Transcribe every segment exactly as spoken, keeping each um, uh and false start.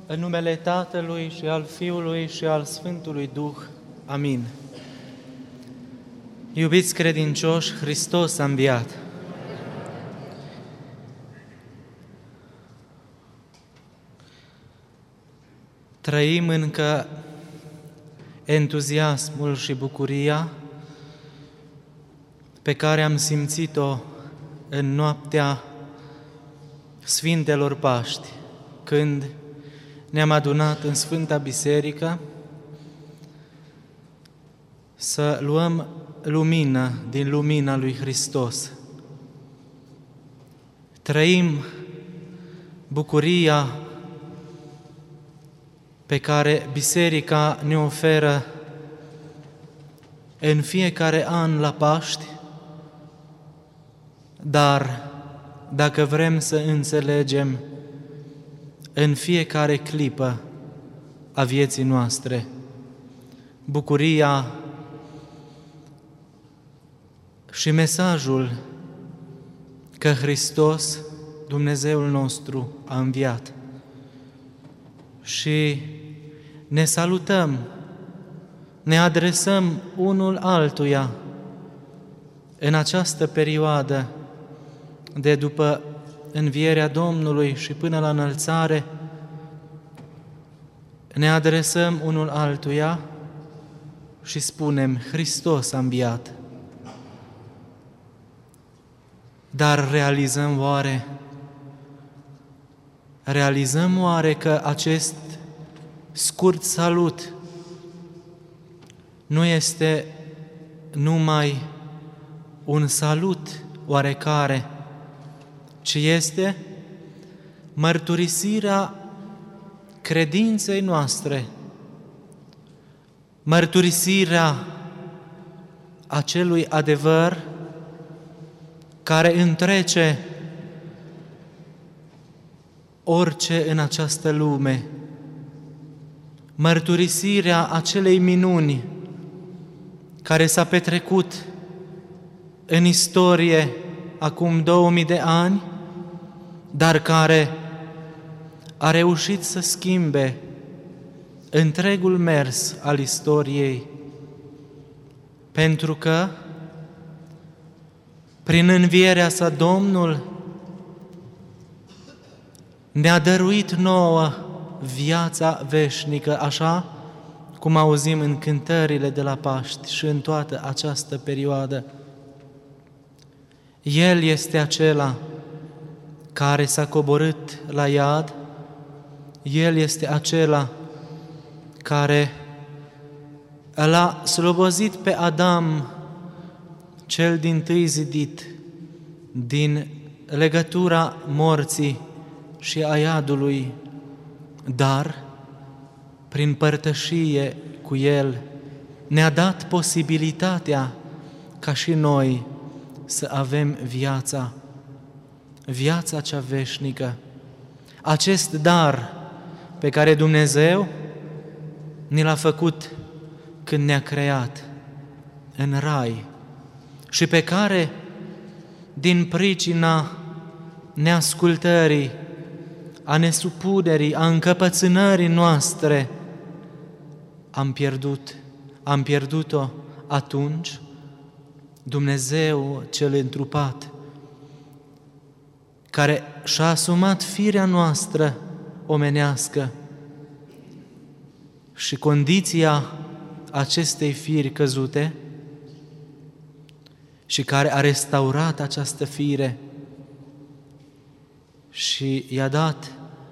În numele Tatălui și al Fiului și al Sfântului Duh. Amin. Iubiți credincioși, Hristos a înviat. Trăim încă entuziasmul și bucuria pe care am simțit-o în noaptea Sfintelor Paști, când ne-am adunat în Sfânta Biserică să luăm lumină din lumina lui Hristos. Trăim bucuria pe care Biserica ne oferă în fiecare an la Paști, dar dacă vrem să înțelegem în fiecare clipă a vieții noastre bucuria și mesajul că Hristos, Dumnezeul nostru, a înviat. Și ne salutăm, ne adresăm unul altuia în această perioadă de după învierea Domnului și până la înălțare, ne adresăm unul altuia și spunem: Hristos a înviat. Dar realizăm oare, realizăm oare că acest scurt salut nu este numai un salut oarecare, ci este mărturisirea credinței noastre, mărturisirea acelui adevăr care întrece orice în această lume, mărturisirea acelei minuni care s-a petrecut în istorie acum două mii de ani, dar care a reușit să schimbe întregul mers al istoriei, pentru că prin învierea sa Domnul ne-a dăruit nouă viața veșnică, așa cum auzim în cântările de la Paști și în toată această perioadă. El este acela care s-a coborât la iad, El este acela care l-a slobozit pe Adam, cel dintâi zidit, din legătura morții și a iadului, dar prin părtășie cu El ne-a dat posibilitatea ca și noi să avem viața, viața cea veșnică, acest dar pe care Dumnezeu ni l-a făcut când ne-a creat în rai și pe care, din pricina neascultării, a nesupunerii, a încăpățânării noastre, am pierdut, am pierdut-o atunci. Dumnezeu cel întrupat, care și-a asumat firea noastră omenească și condiția acestei firi căzute și care a restaurat această fire și i-a dat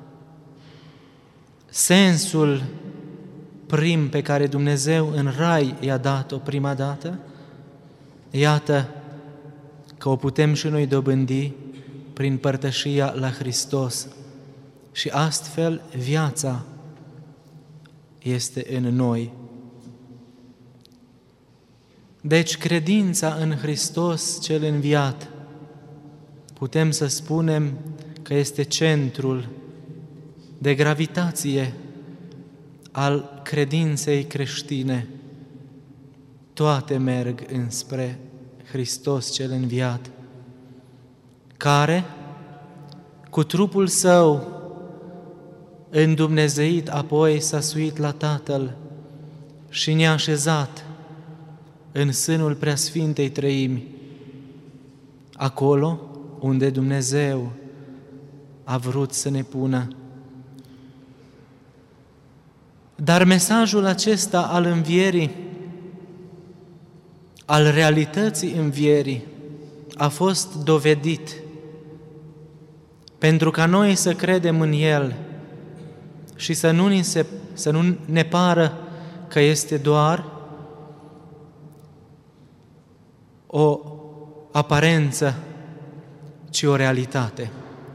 sensul prim pe care Dumnezeu în rai i-a dat-o prima dată. Iată că o putem și noi dobândi prin părtășia la Hristos și astfel viața este în noi. Deci credința în Hristos cel înviat, putem să spunem că este centrul de gravitație al credinței creștine. Toate merg înspre Hristos cel înviat, care, cu trupul Său îndumnezeit, apoi s-a suit la Tatăl și ne-a așezat în sânul Preasfintei Treimi, acolo unde Dumnezeu a vrut să ne pună. Dar mesajul acesta al învierii, al realității învierii, a fost dovedit pentru ca noi să credem în El și să nu, ni se, să nu ne pară că este doar o aparență, ci o realitate.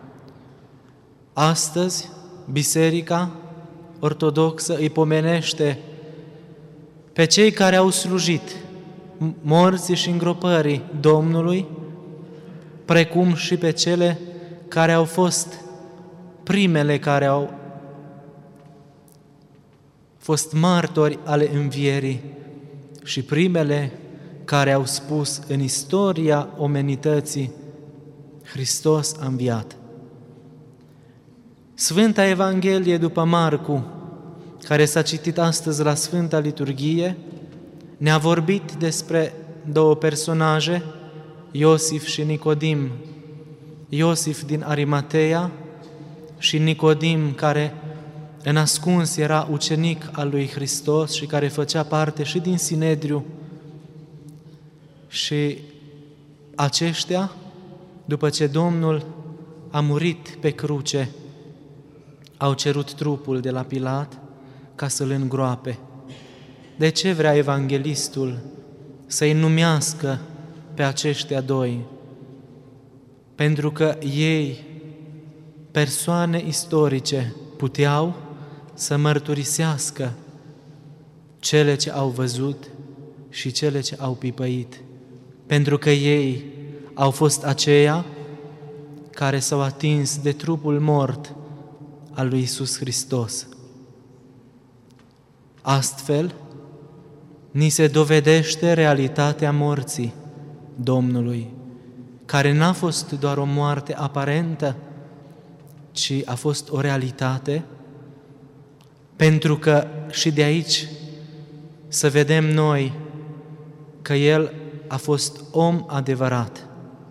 Astăzi, Biserica Ortodoxă îi pomenește pe cei care au slujit morții și îngropării Domnului, precum și pe cele care au fost primele care au fost martori ale învierii și primele care au spus în istoria omenității: Hristos a înviat. Sfânta Evanghelie după Marcu, care s-a citit astăzi la Sfânta Liturghie, ne-a vorbit despre două personaje, Iosif și Nicodim. Iosif din Arimatea și Nicodim, care în ascuns era ucenic al lui Hristos și care făcea parte și din Sinedriu. Și aceștia, după ce Domnul a murit pe cruce, au cerut trupul de la Pilat ca să-l îngroape. De ce vrea evanghelistul să-i numească pe aceștia doi? Pentru că ei, persoane istorice, puteau să mărturisească cele ce au văzut și cele ce au pipăit. Pentru că ei au fost aceia care s-au atins de trupul mort al lui Iisus Hristos. Astfel, ni se dovedește realitatea morții Domnului, care n-a fost doar o moarte aparentă, ci a fost o realitate, pentru că și de aici să vedem noi că El a fost om adevărat.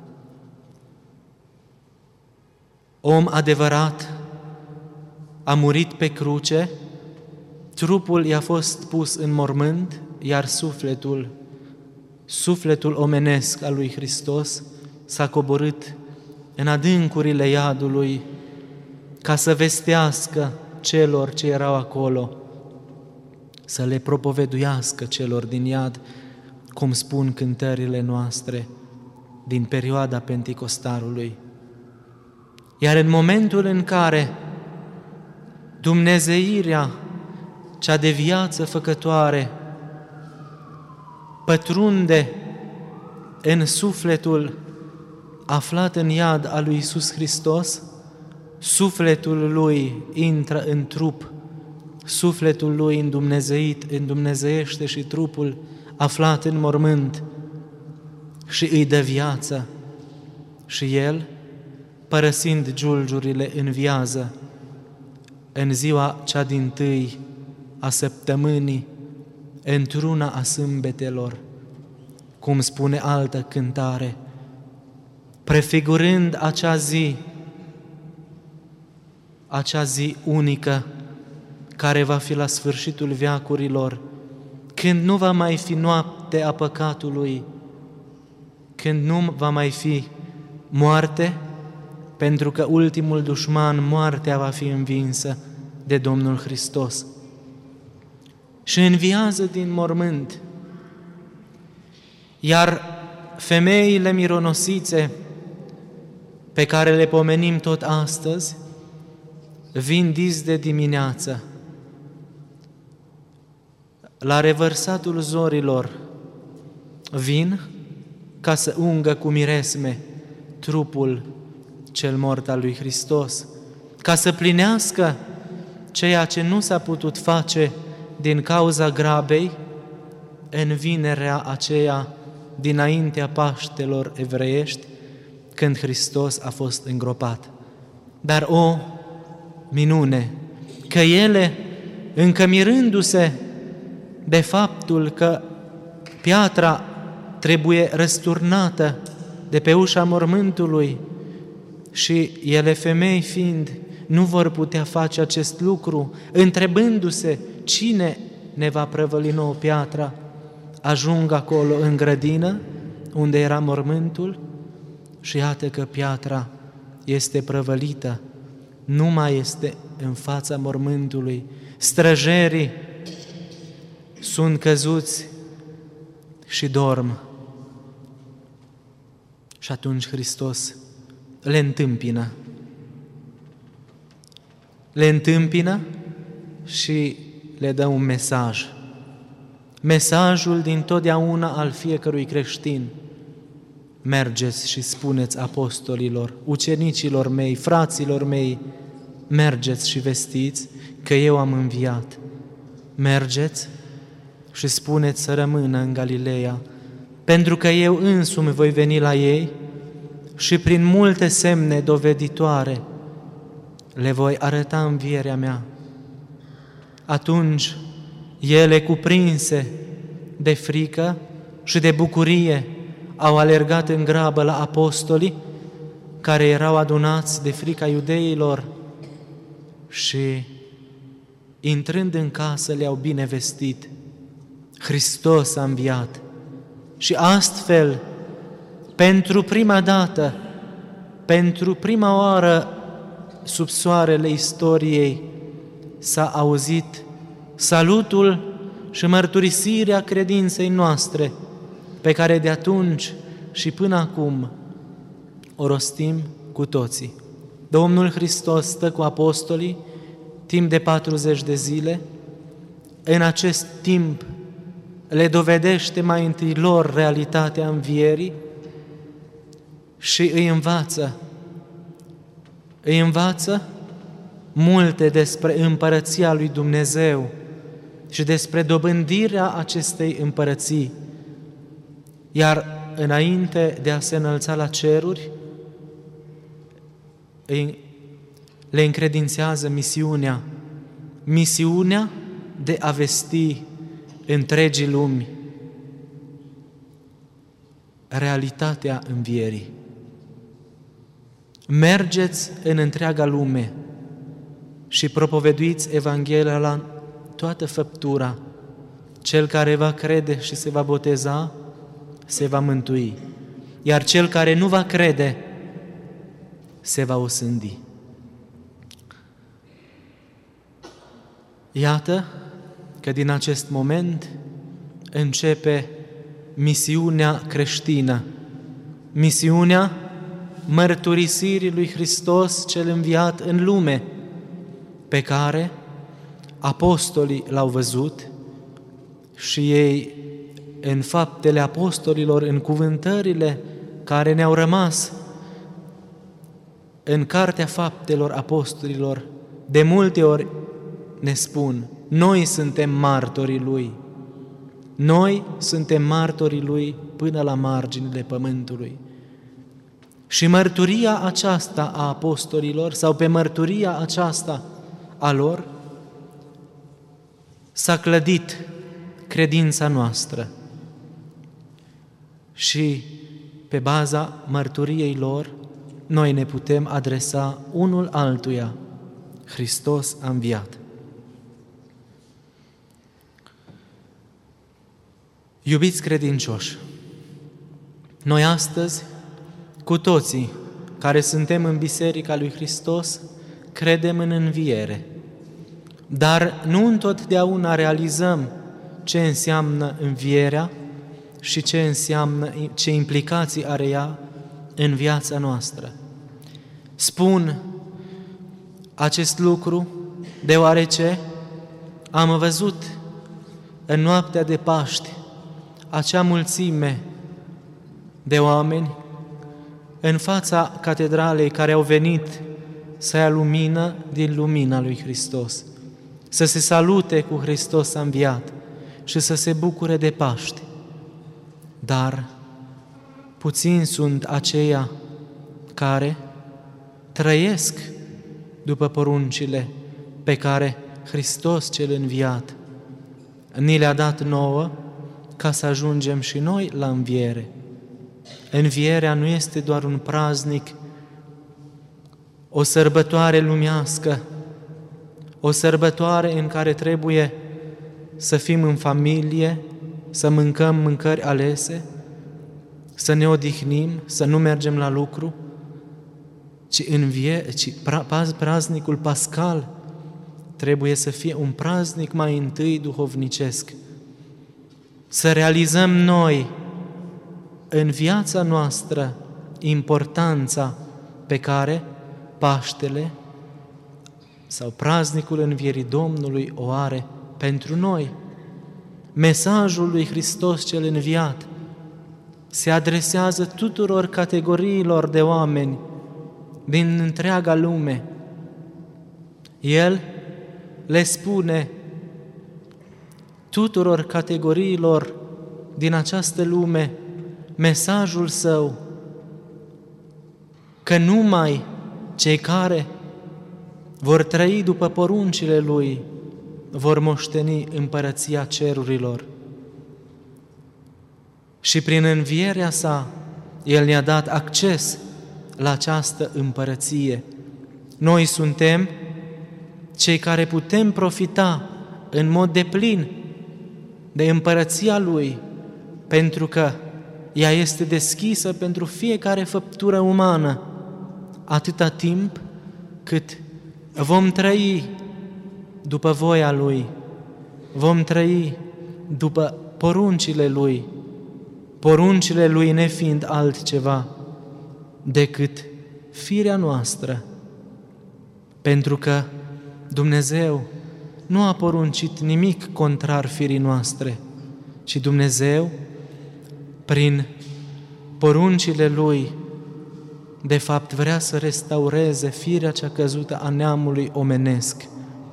Om adevărat, a murit pe cruce, trupul i-a fost pus în mormânt, iar sufletul, sufletul omenesc al lui Hristos s-a coborât în adâncurile iadului ca să vestească celor ce erau acolo, să le propoveduiască celor din iad, cum spun cântările noastre din perioada Penticostarului. Iar în momentul în care dumnezeirea cea de viață făcătoare pătrunde în sufletul aflat în iad al lui Iisus Hristos, sufletul Lui intră în trup, sufletul Lui îndumnezeit, îndumnezeiește și trupul aflat în mormânt și îi dă viață. Și El, părăsind giulgiurile, înviază în ziua cea dintâi a săptămânii, într-una a sâmbetelor, cum spune altă cântare, prefigurând acea zi, acea zi unică care va fi la sfârșitul veacurilor, când nu va mai fi noapte a păcatului, când nu va mai fi moarte, pentru că ultimul dușman, moartea, va fi învinsă de Domnul Hristos. Și înviază din mormânt. Iar femeile mironosițe, pe care le pomenim tot astăzi, vin dis de dimineață, la revărsatul zorilor, vin ca să ungă cu miresme trupul cel mort al lui Hristos, ca să plinească ceea ce nu s-a putut face din cauza grabei în vinerea aceea dinaintea Paștelor evreiești, când Hristos a fost îngropat. Dar o minune! că ele, încă mirându-se de faptul că piatra trebuie răsturnată de pe ușa mormântului și ele, femei fiind, nu vor putea face acest lucru, întrebându-se cine ne va prăvăli nouă piatra, ajung acolo în grădină, unde era mormântul, și iată că piatra este prăvălită, nu mai este în fața mormântului. Străjerii sunt căzuți și dorm. Și atunci Hristos le întâmpină. Le întâmpină și le dă un mesaj. Mesajul din totdeauna al fiecărui creștin. Mergeți și spuneți apostolilor, ucenicilor mei, fraților mei, mergeți și vestiți că eu am înviat. Mergeți și spuneți să rămână în Galileea, pentru că eu însumi voi veni la ei și prin multe semne doveditoare le voi arăta învierea mea. Atunci ele, cuprinse de frică și de bucurie, au alergat în grabă la apostolii care erau adunați de frica iudeilor și, intrând în casă, le-au binevestit. Hristos a înviat. Și astfel, pentru prima dată, pentru prima oară sub soarele istoriei, s-a auzit salutul și mărturisirea credinței noastre, pe care de atunci și până acum o rostim cu toții. Domnul Hristos stă cu apostolii timp de patruzeci de zile. În acest timp le dovedește mai întâi lor realitatea învierii și îi învață. Îi învață multe despre împărăția lui Dumnezeu și despre dobândirea acestei împărății. Iar înainte de a se înălța la ceruri, le încredințează misiunea, misiunea de a vesti întregii lumi realitatea învierii. Mergeți în întreaga lume și propovăduiți Evanghelia la toată făptura. Cel care va crede și se va boteza, se va mântui, iar cel care nu va crede, se va osândi. Iată că din acest moment începe misiunea creștină, misiunea mărturisirii lui Hristos cel înviat în lume, pe care apostolii l-au văzut și ei, în faptele apostolilor, în cuvântările care ne-au rămas în Cartea Faptelor Apostolilor, de multe ori ne spun: noi suntem martorii Lui. Noi suntem martorii Lui până la marginile pământului. Și mărturia aceasta a apostolilor, sau pe mărturia aceasta a lor, s-a clădit credința noastră. Și pe baza mărturiei lor, noi ne putem adresa unul altuia: Hristos a înviat. Iubiți credincioși, noi astăzi, cu toții care suntem în Biserica lui Hristos, credem în înviere, dar nu întotdeauna realizăm ce înseamnă învierea și ce înseamnă, ce implicații are ea în viața noastră. Spun acest lucru deoarece am văzut în noaptea de Paști acea mulțime de oameni în fața catedralei care au venit să ia lumină din lumina lui Hristos, să se salute cu Hristos a înviat și să se bucure de Paști. Dar puțini sunt aceia care trăiesc după poruncile pe care Hristos cel înviat ni le-a dat nouă ca să ajungem și noi la înviere. Învierea nu este doar un praznic, o sărbătoare lumească, o sărbătoare în care trebuie să fim în familie, să mâncăm mâncări alese, să ne odihnim, să nu mergem la lucru, ci, învie, ci praznicul pascal trebuie să fie un praznic mai întâi duhovnicesc. Să realizăm noi în viața noastră importanța pe care Paștele sau praznicul Învierii Domnului o are pentru noi. Mesajul lui Hristos cel înviat se adresează tuturor categoriilor de oameni din întreaga lume. El le spune tuturor categoriilor din această lume mesajul său, că numai cei care vor trăi după poruncile Lui vor moșteni împărăția cerurilor. Și prin învierea sa, El ne-a dat acces la această împărăție. Noi suntem cei care putem profita în mod deplin de împărăția Lui, pentru că ea este deschisă pentru fiecare făptură umană, atâta timp cât vom trăi după voia Lui, vom trăi după poruncile Lui, poruncile Lui nefiind altceva decât firea noastră, pentru că Dumnezeu nu a poruncit nimic contrar firii noastre, ci Dumnezeu, prin poruncile Lui, de fapt vrea să restaureze firea cea căzută a neamului omenesc.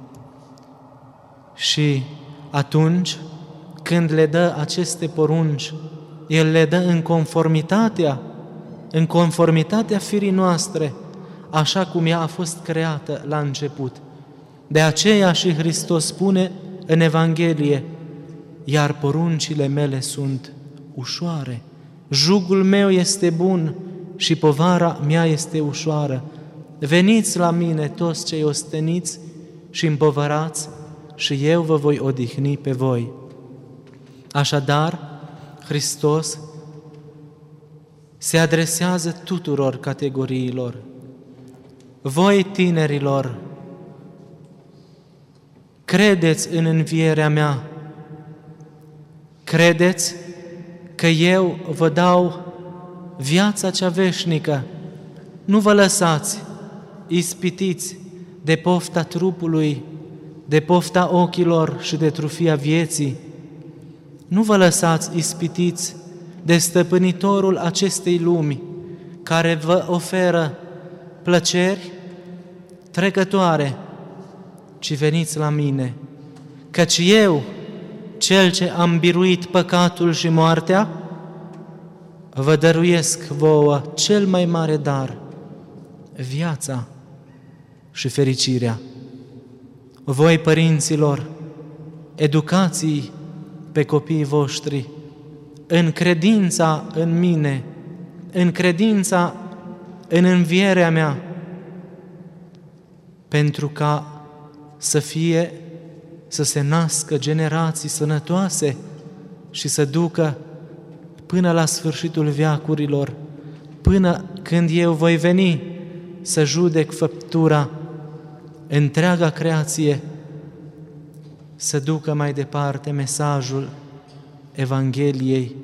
Și atunci când le dă aceste porunci, El le dă în conformitatea, în conformitatea firii noastre, așa cum ea a fost creată la început. De aceea și Hristos spune în Evanghelie, iar poruncile mele sunt ușoare, jugul meu este bun și povara mea este ușoară. Veniți la mine toți cei osteniți și împovărați și eu vă voi odihni pe voi. Așadar, Hristos se adresează tuturor categoriilor. Voi, tinerilor, credeți în învierea mea, credeți că eu vă dau viața cea veșnică. Nu vă lăsați ispitiți de pofta trupului, de pofta ochilor și de trufia vieții. Nu vă lăsați ispitiți de stăpânitorul acestei lumi, care vă oferă plăceri trecătoare, ci veniți la mine, căci eu, Cel ce am biruit păcatul și moartea, vă dăruiesc vouă cel mai mare dar, viața și fericirea. Voi, părinților, educați pe copiii voștri în credința în mine, în credința în învierea mea, pentru ca să fie, să se nască generații sănătoase și să ducă până la sfârșitul veacurilor, până când eu voi veni să judec făptura, întreaga creație, să ducă mai departe mesajul Evangheliei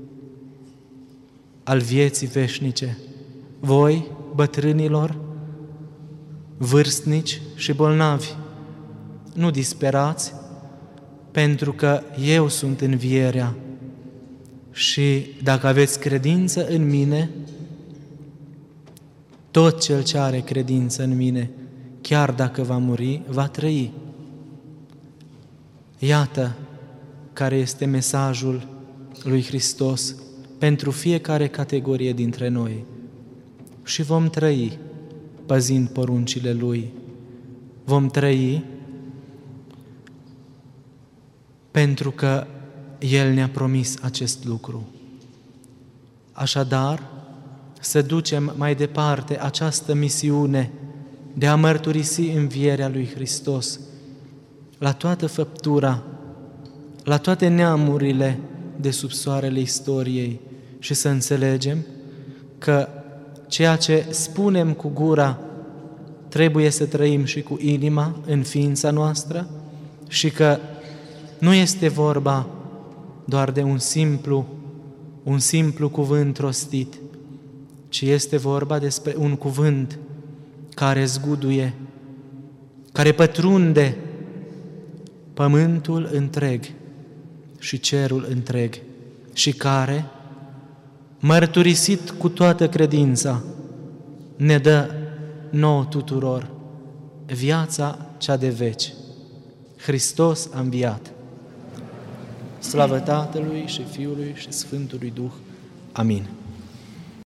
al vieții veșnice. Voi, bătrânilor, vârstnici și bolnavi, nu disperați, pentru că eu sunt învierea și dacă aveți credință în mine, tot cel ce are credință în mine, chiar dacă va muri, va trăi. Iată care este mesajul lui Hristos pentru fiecare categorie dintre noi. Și vom trăi păzind poruncile Lui. Vom trăi pentru că El ne-a promis acest lucru. Așadar, să ducem mai departe această misiune de a mărturisi învierea lui Hristos la toată făptura, la toate neamurile de sub soarele istoriei și să înțelegem că ceea ce spunem cu gura trebuie să trăim și cu inima în ființa noastră și că nu este vorba doar de un simplu, un simplu cuvânt rostit, ci este vorba despre un cuvânt care zguduie, care pătrunde pământul întreg și cerul întreg și care, mărturisit cu toată credința, ne dă nouă tuturor viața cea de veci. Hristos a înviat. Slavă Tatălui și Fiului și Sfântului Duh. Amin.